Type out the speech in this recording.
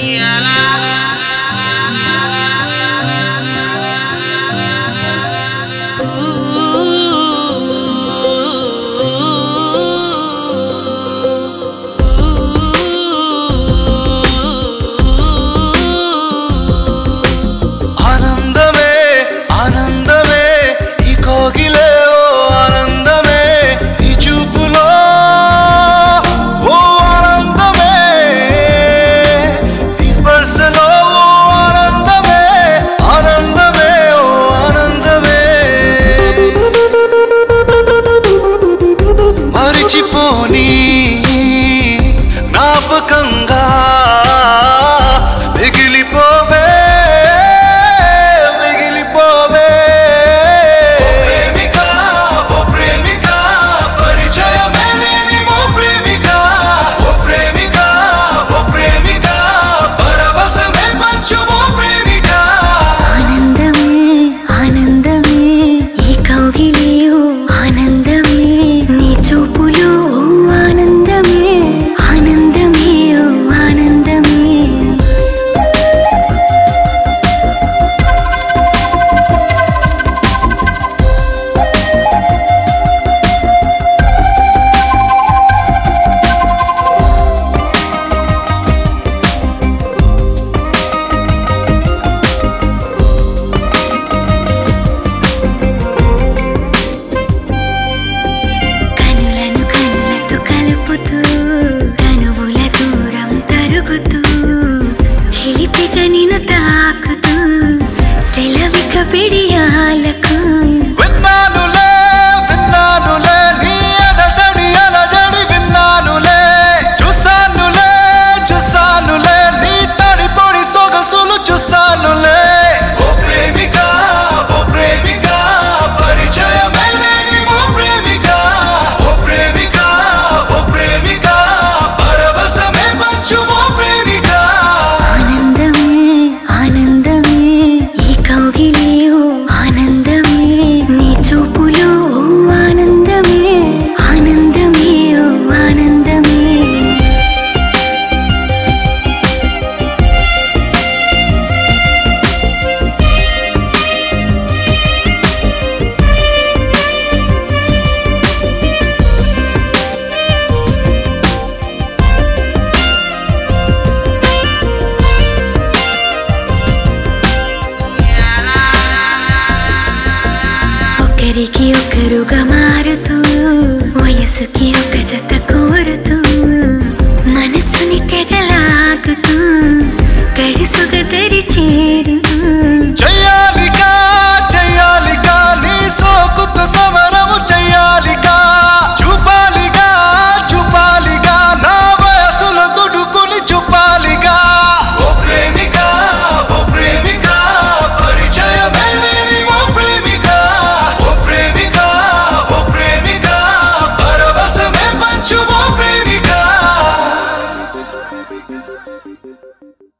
మరిచిపోని జ్ఞాపకంగా మిగిలిపోవే మిగిలిపోవే ఓ ప్రేమిక పరిచయమే లేని ఓ ప్రేమిక ఓ ప్రేమిక ఓ ప్రేమిక పరవశమే పంచు ఓ ప్రేమిక ఆనందమే ఆనందమే ఈ కౌగిలి ఆనందమే నీ చూపులు ఆనందమే ఆనందమే ఆనందమే కనులను కనులతో కలుపుతూ కనువుల దూరం తరుగుతూ చిలిపిగా నిన్ను తాకుతూ సెలవిక పిడియాలకు విన్నానులే విన్నానులే నీ అదసడి అలజడి విన్నానులే చూసానులే చూసానులే నీ తడి పొడి సొగసులు చూసానులే ఓ ప్రేమిక పరిచయమే లేని ఓ ప్రేమిక ఓ ప్రేమిక ఓ ప్రేమిక పరవశమే పంచు ఓ ప్రేమిక ఆనందమే ఆనందమే ఈ కౌగిలి ఆనందమే నీ చూపులు ఆనందమే ఆనందమే ఆనందమే ఒకరికి ఒకరుగా మారుతూ వయసుకి ఒక జత